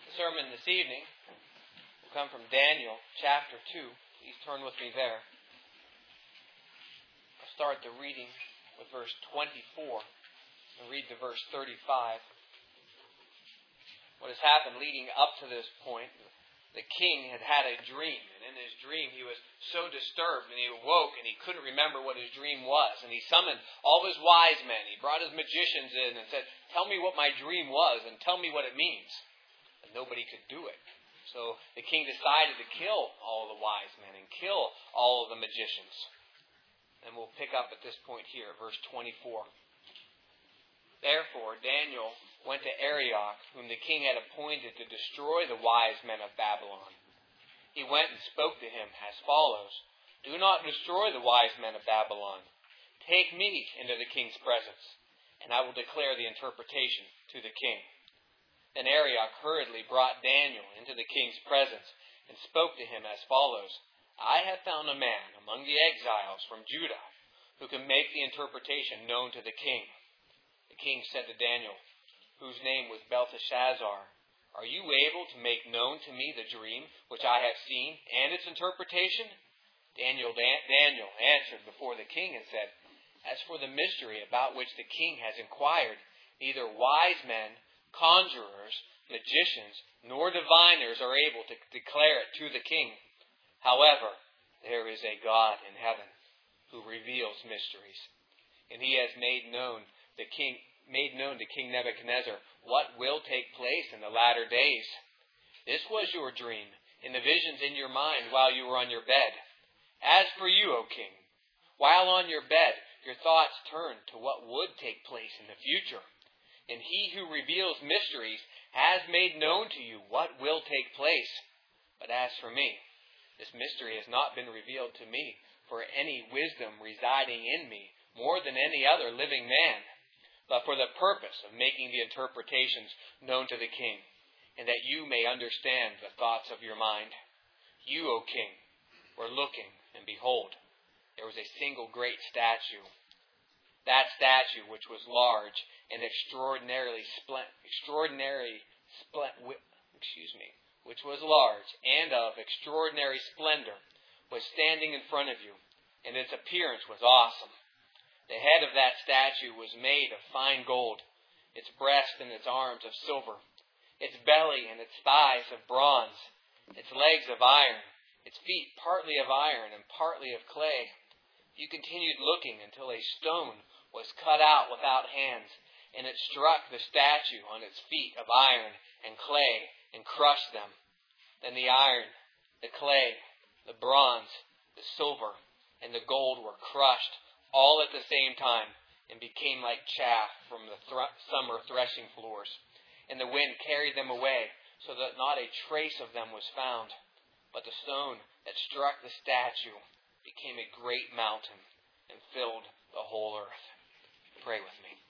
The sermon this evening will come from Daniel chapter 2. Please turn with me there. I'll start the reading with verse 24 and read to verse 35. What has happened leading up to this point, the king had had a dream, and in his dream he was so disturbed, and he awoke and he couldn't remember what his dream was, and he summoned all his wise men. He brought his magicians in and said, "Tell me what my dream was and tell me what it means." And nobody could do it. So the king decided to kill all the wise men and kill all of the magicians. And we'll pick up at this point here, verse 24. Therefore Daniel went to Arioch, whom the king had appointed to destroy the wise men of Babylon. He went and spoke to him as follows: "Do not destroy the wise men of Babylon. Take me into the king's presence, and I will declare the interpretation to the king." Then Arioch hurriedly brought Daniel into the king's presence and spoke to him as follows: "I have found a man among the exiles from Judah who can make the interpretation known to the king." The king said to Daniel, whose name was Belteshazzar, "Are you able to make known to me the dream which I have seen and its interpretation?" Daniel answered before the king and said, "As for the mystery about which the king has inquired, neither wise men, conjurers, magicians, nor diviners are able to declare it to the king. However, there is a God in heaven who reveals mysteries, and he has made known to King Nebuchadnezzar what will take place in the latter days. This was your dream in the visions in your mind while you were on your bed. As for you, O king, while on your bed, your thoughts turned to what would take place in the future. And he who reveals mysteries has made known to you what will take place. But as for me, this mystery has not been revealed to me for any wisdom residing in me more than any other living man, but for the purpose of making the interpretations known to the king, and that you may understand the thoughts of your mind. You, O king, were looking, and behold, there was a single great statue. That statue, which was large and which was large and of extraordinary splendor, was standing in front of you, and its appearance was awesome. The head of that statue was made of fine gold, its breast and its arms of silver, its belly and its thighs of bronze, its legs of iron, its feet partly of iron and partly of clay. You continued looking until a stone was cut out without hands, and it struck the statue on its feet of iron and clay and crushed them. Then the iron, the clay, the bronze, the silver, and the gold were crushed all at the same time and became like chaff from the summer threshing floors. And the wind carried them away so that not a trace of them was found. But the stone that struck the statue became a great mountain and filled the whole earth. Pray with me.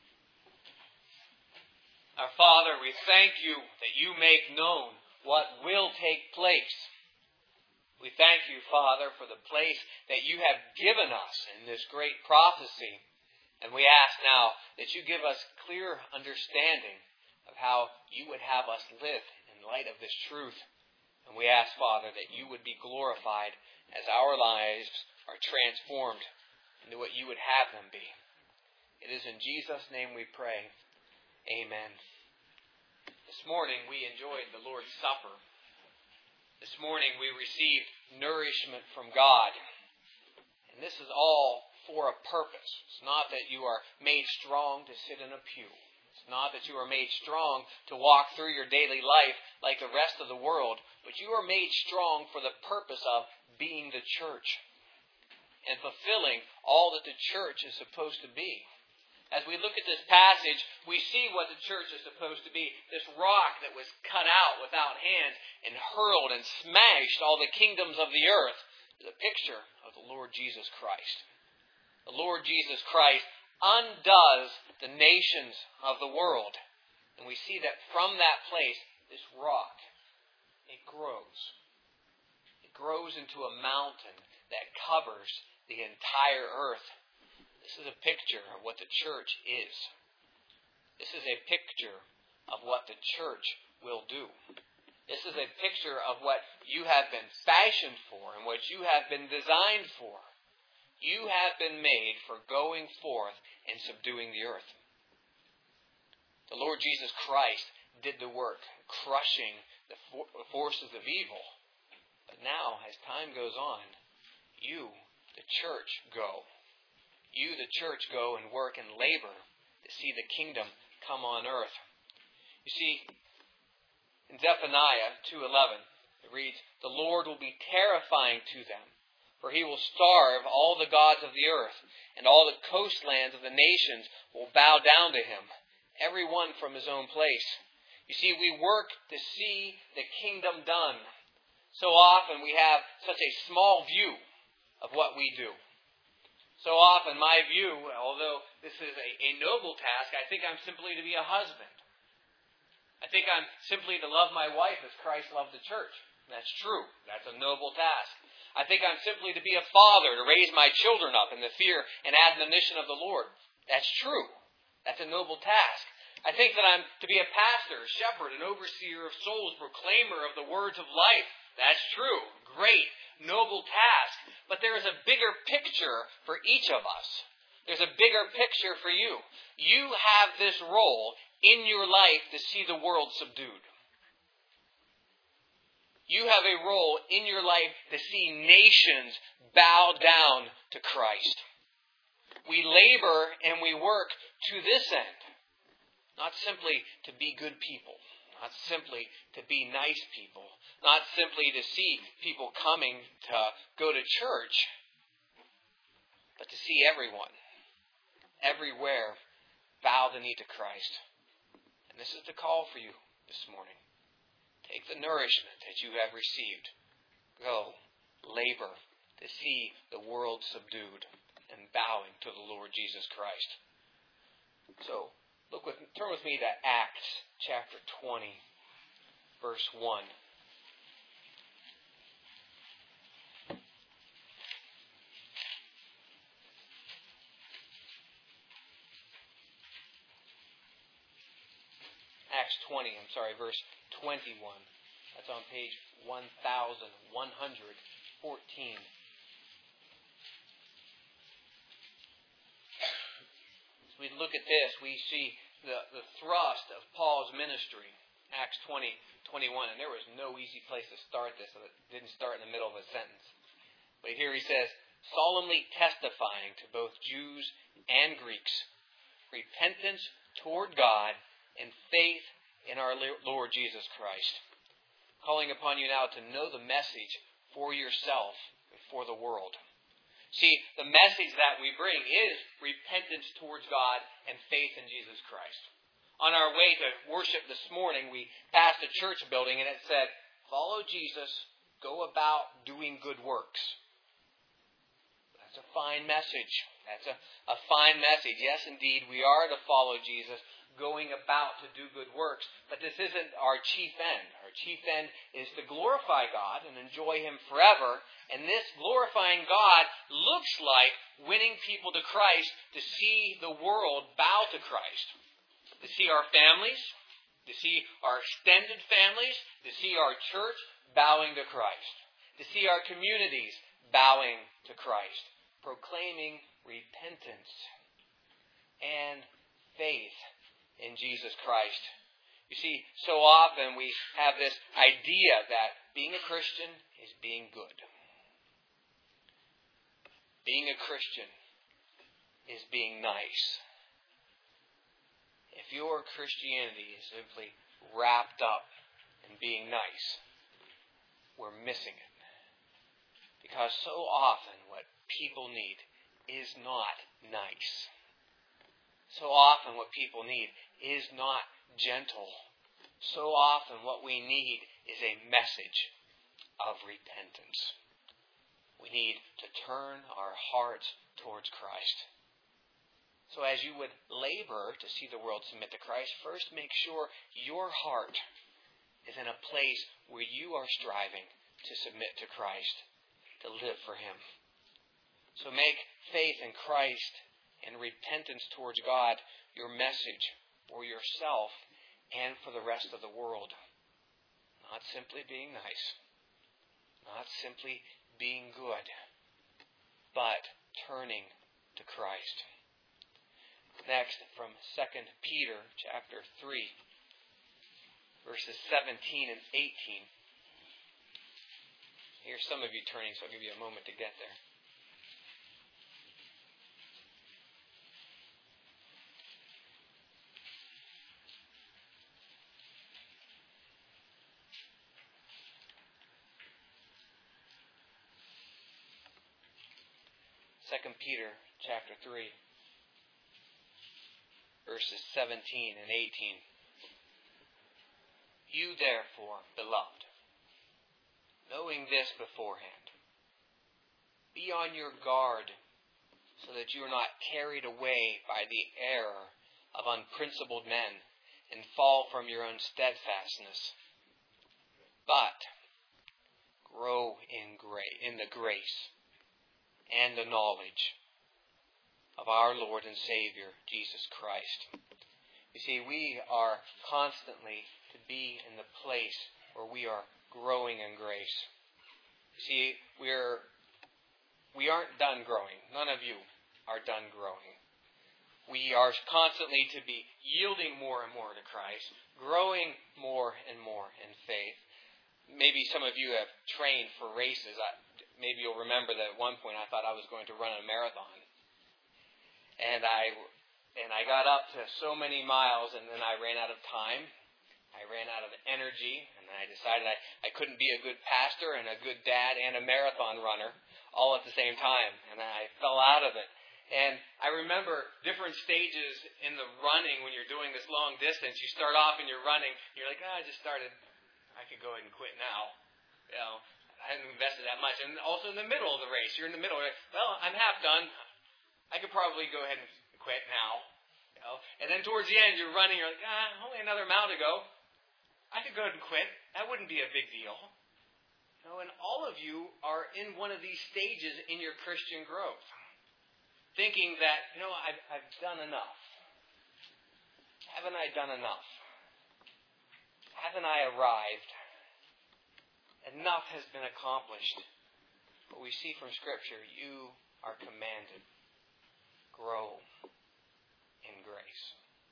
Our Father, we thank you that you make known what will take place. We thank you, Father, for the place that you have given us in this great prophecy. And we ask now that you give us clear understanding of how you would have us live in light of this truth. And we ask, Father, that you would be glorified as our lives are transformed into what you would have them be. It is in Jesus' name we pray. Amen. This morning we enjoyed the Lord's Supper. This morning we received nourishment from God. And this is all for a purpose. It's not that you are made strong to sit in a pew. It's not that you are made strong to walk through your daily life like the rest of the world. But you are made strong for the purpose of being the church and fulfilling all that the church is supposed to be. As we look at this passage, we see what the church is supposed to be. This rock that was cut out without hands and hurled and smashed all the kingdoms of the earth is a picture of the Lord Jesus Christ. The Lord Jesus Christ undoes the nations of the world. And we see that from that place, this rock, it grows. It grows into a mountain that covers the entire earth. This is a picture of what the church is. This is a picture of what the church will do. This is a picture of what you have been fashioned for and what you have been designed for. You have been made for going forth and subduing the earth. The Lord Jesus Christ did the work, crushing the forces of evil. But now, as time goes on, you, the church, go. You, the church, go and work and labor to see the kingdom come on earth. You see, in Zephaniah 2:11, it reads, "The Lord will be terrifying to them, for he will starve all the gods of the earth, and all the coastlands of the nations will bow down to him, every one from his own place." You see, we work to see the kingdom done. So often we have such a small view of what we do. So often my view, although this is a noble task, I think I'm simply to be a husband. I think I'm simply to love my wife as Christ loved the church. That's true. That's a noble task. I think I'm simply to be a father, to raise my children up in the fear and admonition of the Lord. That's true. That's a noble task. I think that I'm to be a pastor, shepherd, an overseer of souls, proclaimer of the words of life. That's true. Great, noble task. But there is a bigger picture for each of us. There's a bigger picture for you. You have this role in your life to see the world subdued. You have a role in your life to see nations bow down to Christ. We labor and we work to this end. Not simply to be good people. Not simply to be nice people. Not simply to see people coming to go to church. But to see everyone, everywhere, bow the knee to Christ. And this is the call for you this morning. Take the nourishment that you have received. Go, labor to see the world subdued and bowing to the Lord Jesus Christ. So, turn with me to Acts chapter 20, verse 1. Acts 20, verse 21. That's on page 1114. As we look at this, we see the thrust of Paul's ministry. Acts 20, 21. And there was no easy place to start this, so it didn't start in the middle of a sentence. But here he says, solemnly testifying to both Jews and Greeks, repentance toward God and faith in our Lord Jesus Christ. Calling upon you now to know the message for yourself and for the world. See, the message that we bring is repentance towards God and faith in Jesus Christ. On our way to worship this morning, we passed a church building and it said, follow Jesus, go about doing good works. That's a fine message. That's a fine message. Yes, indeed, we are to follow Jesus, going about to do good works. But this isn't our chief end. Our chief end is to glorify God and enjoy Him forever. And this glorifying God looks like winning people to Christ, to see the world bow to Christ. To see our families, to see our extended families, to see our church bowing to Christ. To see our communities bowing to Christ. Proclaiming repentance and faith in Jesus Christ. You see, so often we have this idea that being a Christian is being good. Being a Christian is being nice. If your Christianity is simply wrapped up in being nice, we're missing it. Because so often what people need is not nice. So often what people need is not gentle. So often what we need is a message of repentance. We need to turn our hearts towards Christ. So as you would labor to see the world submit to Christ, first make sure your heart is in a place where you are striving to submit to Christ, to live for Him. So make faith in Christ and repentance towards God your message for yourself and for the rest of the world. Not simply being nice. Not simply being good. But turning to Christ. Next, from 2 Peter chapter 3, verses 17 and 18. Here's some of you turning, so I'll give you a moment to get there. Second Peter chapter 3, verses 17 and 18. You therefore, beloved, knowing this beforehand, be on your guard so that you are not carried away by the error of unprincipled men and fall from your own steadfastness. But grow in the grace and the knowledge of our Lord and Savior, Jesus Christ. You see, we are constantly to be in the place where we are growing in grace. You see, we aren't done growing. None of you are done growing. We are constantly to be yielding more and more to Christ, growing more and more in faith. Maybe some of you have trained for races. Maybe you'll remember that at one point I thought I was going to run a marathon. And I got up to so many miles, and then I ran out of time. I ran out of energy, and then I decided I couldn't be a good pastor and a good dad and a marathon runner all at the same time. And I fell out of it. And I remember different stages in the running when you're doing this long distance. You start off and you're running. You're like, I just started. I could go ahead and quit now. You know, I haven't invested that much. And also in the middle of the race, you're in the middle. Well, I'm half done. I could probably go ahead and quit now. You know? And then towards the end, you're running. You're like, only another mile to go. I could go ahead and quit. That wouldn't be a big deal. You know, and all of you are in one of these stages in your Christian growth, thinking that, I've done enough. Haven't I done enough? Haven't I arrived? Enough has been accomplished. But we see from Scripture, you are commanded. Grow in grace.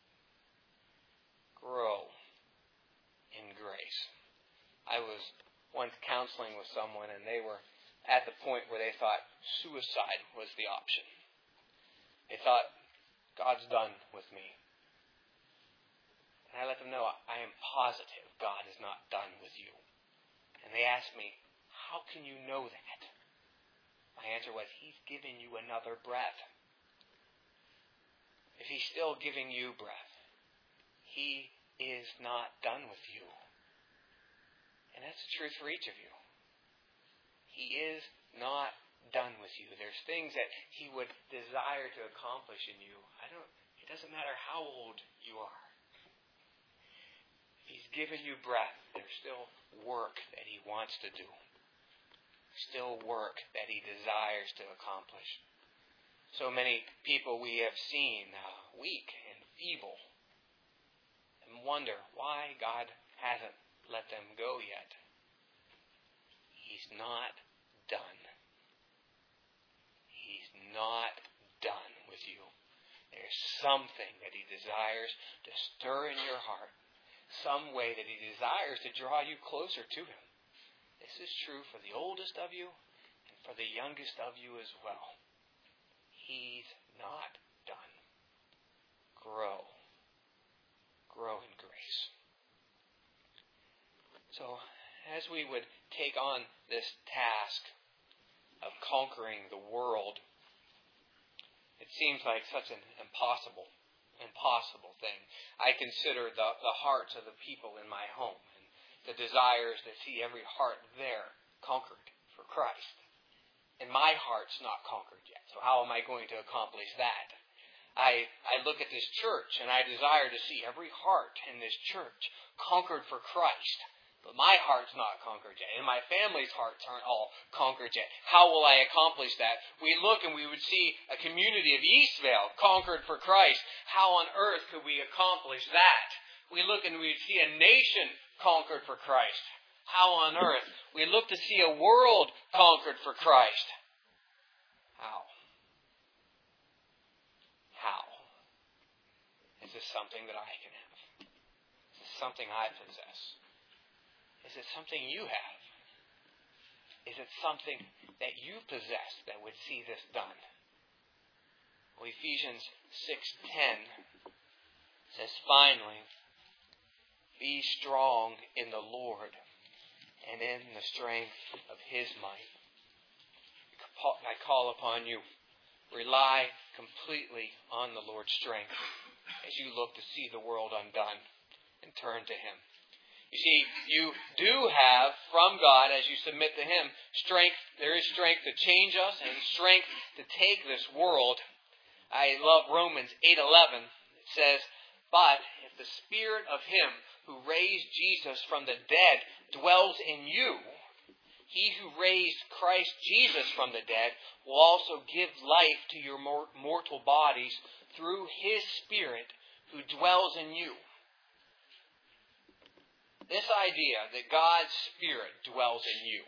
Grow in grace. I was once counseling with someone, and they were at the point where they thought suicide was the option. They thought, God's done with me. And I let them know, I am positive God is not done with you. And they asked me, how can you know that? My answer was, He's giving you another breath. If He's still giving you breath, He is not done with you. And that's the truth for each of you. He is not done with you. There's things that He would desire to accomplish in you. It doesn't matter how old you are. He's given you breath. There's still work that He wants to do. Still work that He desires to accomplish. So many people we have seen weak and feeble, and wonder why God hasn't let them go yet. He's not done. He's not done with you. There's something that He desires to stir in your heart. Some way that He desires to draw you closer to Him. This is true for the oldest of you and for the youngest of you as well. He's not done. Grow. Grow in grace. So, as we would take on this task of conquering the world, it seems like such an impossible thing. I consider the hearts of the people in my home and the desires to see every heart there conquered for Christ. And my heart's not conquered yet, so how am I going to accomplish that? I look at this church and I desire to see every heart in this church conquered for Christ. But my heart's not conquered yet, and my family's hearts aren't all conquered yet. How will I accomplish that? We look and we would see a community of Eastvale conquered for Christ. How on earth could we accomplish that? We look and we would see a nation conquered for Christ. How on earth? We look to see a world conquered for Christ. How? How? Is this something that I can have? Is this something I possess? Is it something you have? Is it something that you possess that would see this done? Well, Ephesians 6:10 says, finally, be strong in the Lord and in the strength of His might. I call upon you, rely completely on the Lord's strength as you look to see the world undone and turn to Him. You see, you do have from God, as you submit to Him, strength. There is strength to change us and strength to take this world. I love Romans 8:11. It says, but if the Spirit of Him who raised Jesus from the dead dwells in you, He who raised Christ Jesus from the dead will also give life to your mortal bodies through His Spirit who dwells in you. This idea that God's Spirit dwells in you,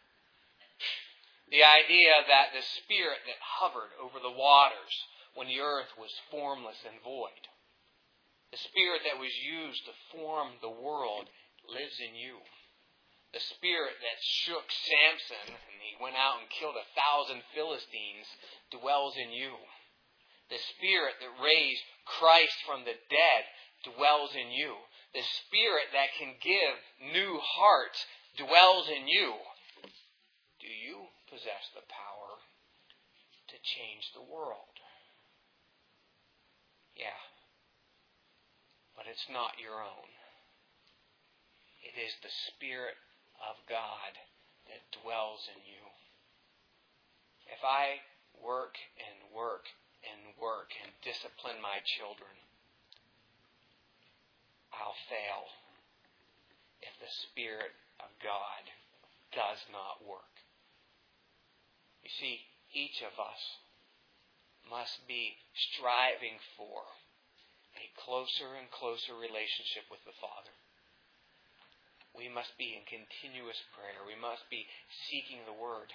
the idea that the Spirit that hovered over the waters when the earth was formless and void, the Spirit that was used to form the world lives in you. The Spirit that shook Samson and he went out and killed 1,000 Philistines dwells in you. The Spirit that raised Christ from the dead dwells in you. The Spirit that can give new hearts dwells in you. Do you possess the power to change the world? Yeah. But it's not your own. It is the Spirit of God that dwells in you. If I work and work and work and discipline my children, I'll fail if the Spirit of God does not work. You see, each of us must be striving for a closer and closer relationship with the Father. We must be in continuous prayer. We must be seeking the Word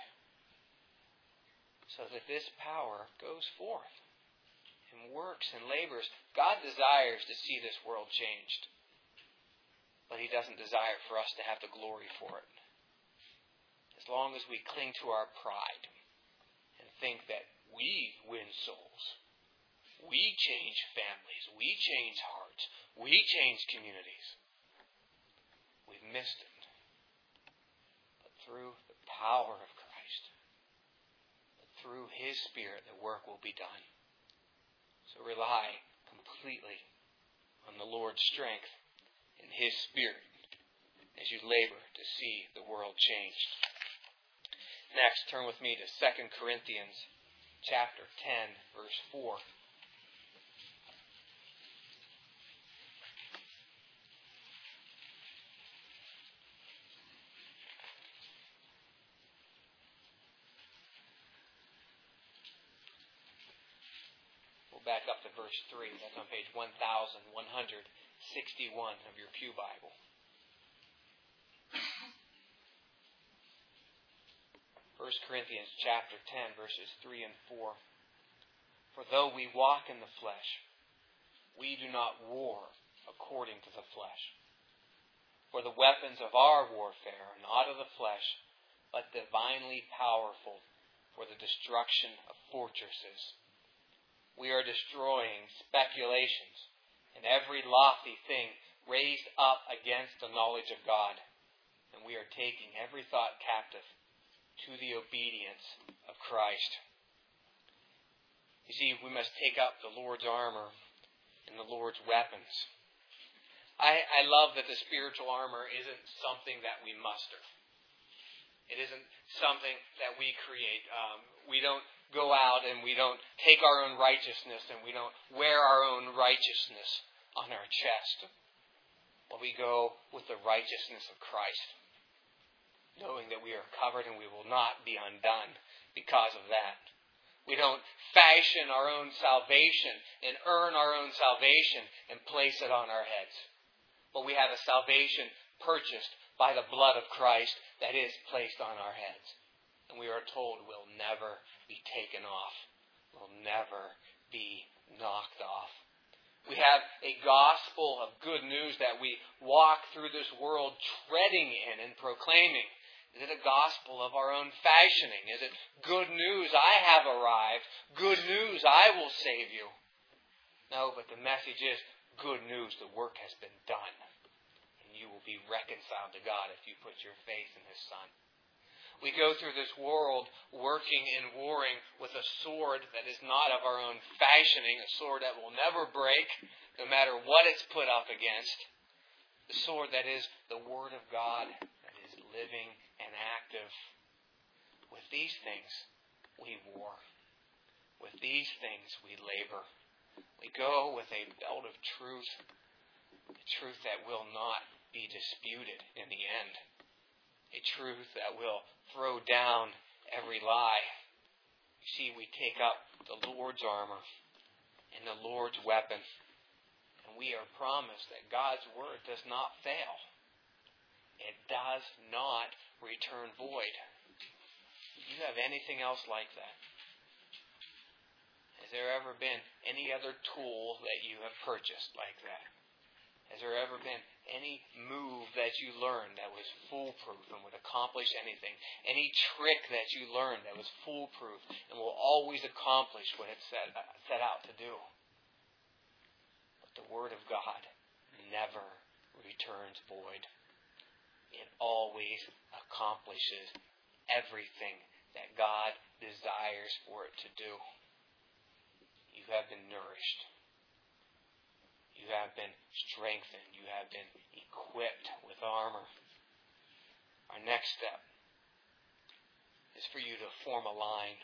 so that this power goes forth and works and labors. God desires to see this world changed, but He doesn't desire for us to have the glory for it. As long as we cling to our pride and think that we win souls, we change families, we change hearts, we change communities, we've missed it. But through the power of Christ, through His Spirit, the work will be done. So rely completely on the Lord's strength and His Spirit as you labor to see the world changed. Next, turn with me to 2 Corinthians chapter 10, verse 4. Back up to verse 3. That's on page 1161 of your Pew Bible. 1 Corinthians chapter 10, verses 3 and 4. For though we walk in the flesh, we do not war according to the flesh. For the weapons of our warfare are not of the flesh, but divinely powerful for the destruction of fortresses. We are destroying speculations and every lofty thing raised up against the knowledge of God. And we are taking every thought captive to the obedience of Christ. You see, we must take up the Lord's armor and the Lord's weapons. I love that the spiritual armor isn't something that we muster. It isn't something that we create. We don't go out and we don't take our own righteousness and we don't wear our own righteousness on our chest. But we go with the righteousness of Christ, knowing that we are covered and we will not be undone because of that. We don't fashion our own salvation and earn our own salvation and place it on our heads. But we have a salvation purchased by the blood of Christ that is placed on our heads. And we are told will never be taken off, will never be knocked off. We have a gospel of good news that we walk through this world treading in and proclaiming. Is it a gospel of our own fashioning? Is it good news, I have arrived? Good news, I will save you? No, but the message is good news, the work has been done. And you will be reconciled to God if you put your faith in His Son. We go through this world working and warring with a sword that is not of our own fashioning, a sword that will never break, no matter what it's put up against. The sword that is the Word of God, that is living and active. With these things, we war. With these things, we labor. We go with a belt of truth, the truth that will not be disputed in the end. A truth that will throw down every lie. You see, we take up the Lord's armor and the Lord's weapon. And we are promised that God's Word does not fail. It does not return void. Do you have anything else like that? Has there ever been any other tool that you have purchased like that? Has there ever been any move that you learned that was foolproof and would accomplish anything? Any trick that you learned that was foolproof and will always accomplish what it set out to do? But the Word of God never returns void. It always accomplishes everything that God desires for it to do. You have been nourished. You have been strengthened. You have been equipped with armor. Our next step is for you to form a line.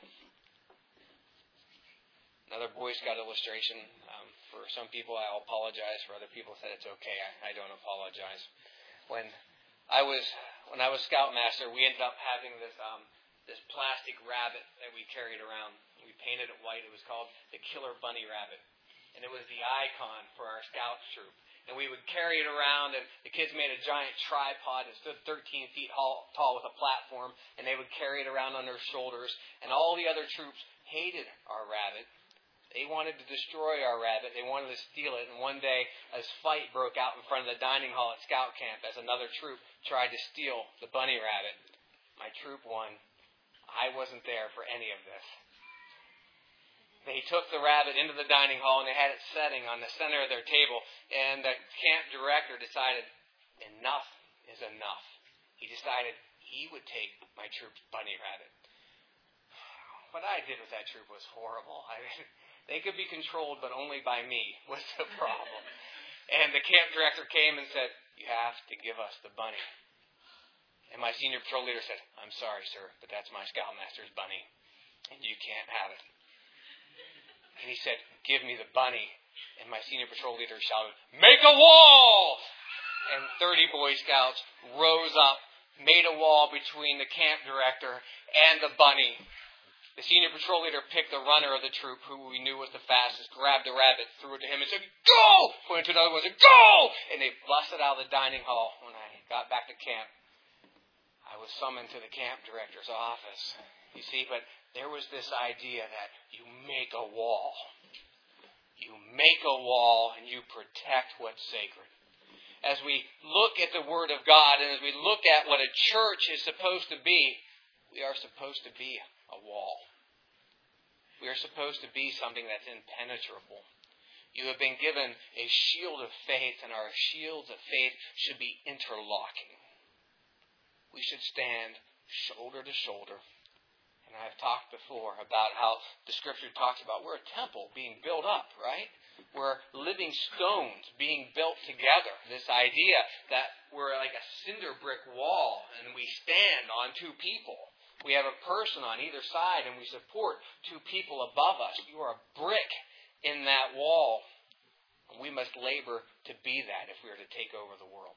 Another Boy Scout illustration. For some people, I'll apologize. For other people, said it's okay. I don't apologize. When I was Scoutmaster, we ended up having this plastic rabbit that we carried around. We painted it white. It was called the Killer Bunny Rabbit. And it was the icon for our scout troop. And we would carry it around, and the kids made a giant tripod that stood 13 feet tall with a platform, and they would carry it around on their shoulders. And all the other troops hated our rabbit. They wanted to destroy our rabbit. They wanted to steal it. And one day, a fight broke out in front of the dining hall at scout camp as another troop tried to steal the bunny rabbit. My troop won. I wasn't there for any of this. They took the rabbit into the dining hall and they had it setting on the center of their table. And the camp director decided enough is enough. He decided he would take my troop's bunny rabbit. What I did with that troop was horrible. They could be controlled, but only by me was the problem. And the camp director came and said, "You have to give us the bunny." And my senior patrol leader said, "I'm sorry, sir, but that's my Scoutmaster's bunny, and you can't have it." And he said, "Give me the bunny." And my senior patrol leader shouted, "Make a wall!" And 30 Boy Scouts rose up, made a wall between the camp director and the bunny. The senior patrol leader picked the runner of the troop, who we knew was the fastest, grabbed the rabbit, threw it to him, and said, "Go!" Pointed to another one and said, "Go!" And they busted out of the dining hall. When I got back to camp, I was summoned to the camp director's office. You see, but there was this idea that you make a wall. You make a wall and you protect what's sacred. As we look at the Word of God and as we look at what a church is supposed to be, we are supposed to be a wall. We are supposed to be something that's impenetrable. You have been given a shield of faith, and our shields of faith should be interlocking. We should stand shoulder to shoulder. And I've talked before about how the Scripture talks about we're a temple being built up, right? We're living stones being built together. This idea that we're like a cinder brick wall and we stand on two people. We have a person on either side and we support two people above us. You are a brick in that wall. And we must labor to be that if we are to take over the world.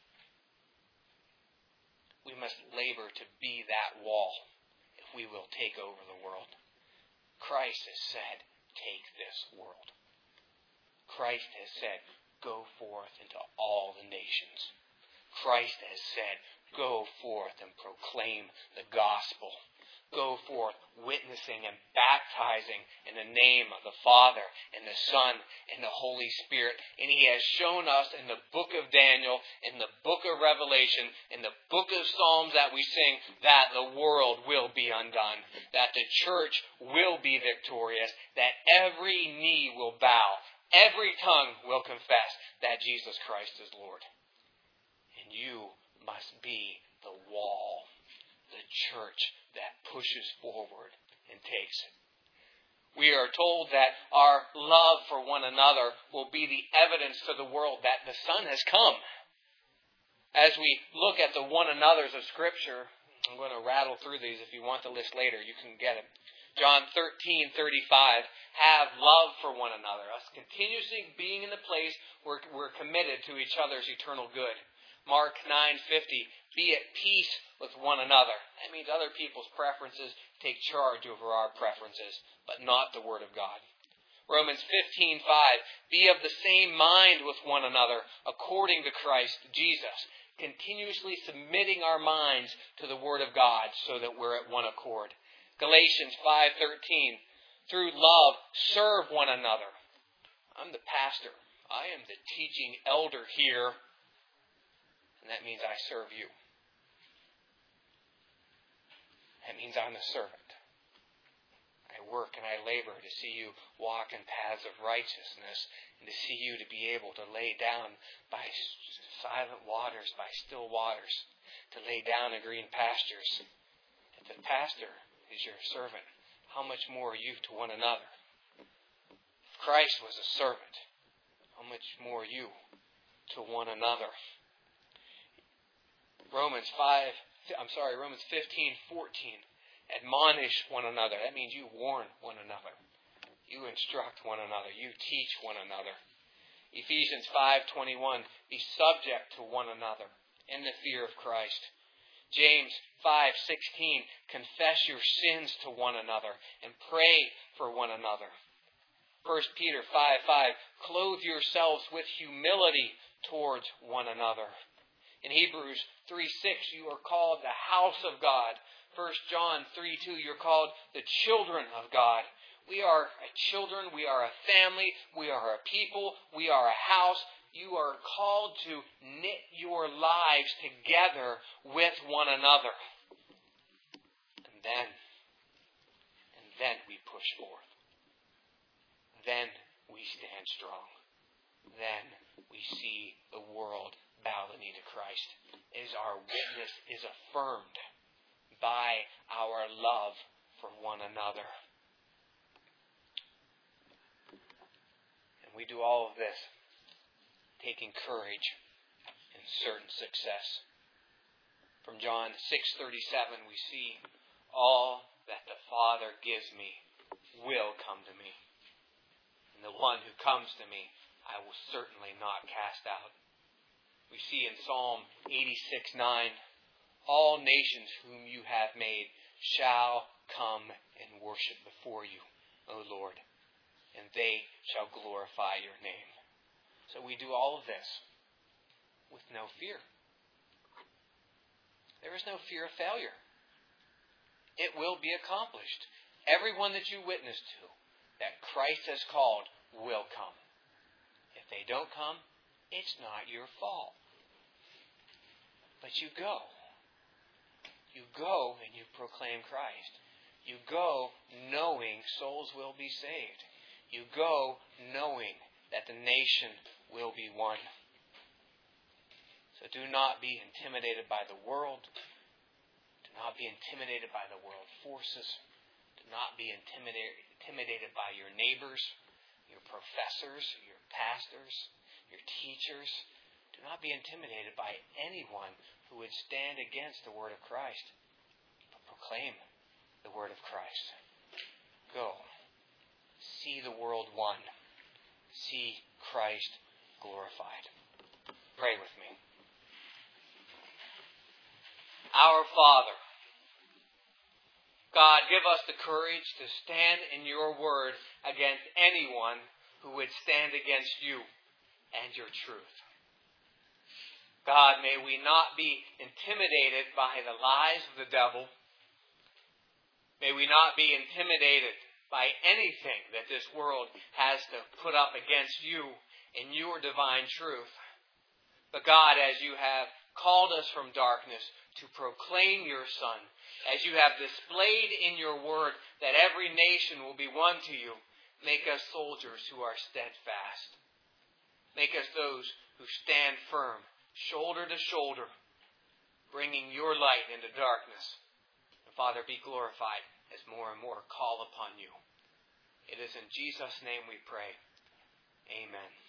We must labor to be that wall if we will take over the world. Christ has said, take this world. Christ has said, go forth into all the nations. Christ has said, go forth and proclaim the gospel. Go forth witnessing and baptizing in the name of the Father and the Son and the Holy Spirit. And He has shown us in the book of Daniel, in the book of Revelation, in the book of Psalms that we sing, that the world will be undone, that the church will be victorious, that every knee will bow, every tongue will confess that Jesus Christ is Lord. And you must be the wall, the church that pushes forward and takes it. We are told that our love for one another will be the evidence to the world that the Son has come. As we look at the one another's of Scripture, I'm going to rattle through these. If you want the list later, you can get it. John 13:35, have love for one another. Us continuously being in the place where we're committed to each other's eternal good. Mark 9:50, be at peace with one another. That means other people's preferences take charge over our preferences, but not the Word of God. Romans 15:5, be of the same mind with one another, according to Christ Jesus, continuously submitting our minds to the Word of God so that we're at one accord. Galatians 5:13, through love, serve one another. I'm the pastor. I am the teaching elder here. And that means I serve you. That means I'm the servant. I work and I labor to see you walk in paths of righteousness and to see you to be able to lay down by silent waters, by still waters, to lay down in green pastures. If the pastor is your servant, how much more are you to one another? If Christ was a servant, how much more are you to one another? Romans 15:14. Admonish one another. That means you warn one another. You instruct one another. You teach one another. Ephesians 5:21. Be subject to one another in the fear of Christ. James 5:16. Confess your sins to one another and pray for one another. 1 Peter 5:5. Clothe yourselves with humility towards one another. In Hebrews 3:6, you are called the house of God. 1 John 3:2, you're called the children of God. We are children, we are a family, we are a people, we are a house. You are called to knit your lives together with one another. And then we push forth. Then we stand strong. Then we see the world bow the knee to Christ as our witness is affirmed by our love for one another. And we do all of this taking courage in certain success. From John 6:37 we see, all that the Father gives me will come to me. And the one who comes to me I will certainly not cast out. We see in Psalm 86:9, all nations whom you have made shall come and worship before you, O Lord, and they shall glorify your name. So we do all of this with no fear. There is no fear of failure. It will be accomplished. Everyone that you witness to that Christ has called will come. If they don't come, it's not your fault. But you go. You go and you proclaim Christ. You go knowing souls will be saved. You go knowing that the nation will be one. So do not be intimidated by the world. Do not be intimidated by the world forces. Do not be intimidated by your neighbors, your professors, your pastors, your teachers. Do not be intimidated by anyone who would stand against the word of Christ. But proclaim the word of Christ. Go. See the world won. See Christ glorified. Pray with me. Our Father, God, give us the courage to stand in your word against anyone who would stand against you and your truth. God, may we not be intimidated by the lies of the devil. May we not be intimidated by anything that this world has to put up against you and your divine truth. But God, as you have called us from darkness to proclaim your Son, as you have displayed in your word that every nation will be one to you, make us soldiers who are steadfast. Make us those who stand firm, shoulder to shoulder, bringing your light into darkness. And Father, be glorified as more and more call upon you. It is in Jesus' name we pray. Amen.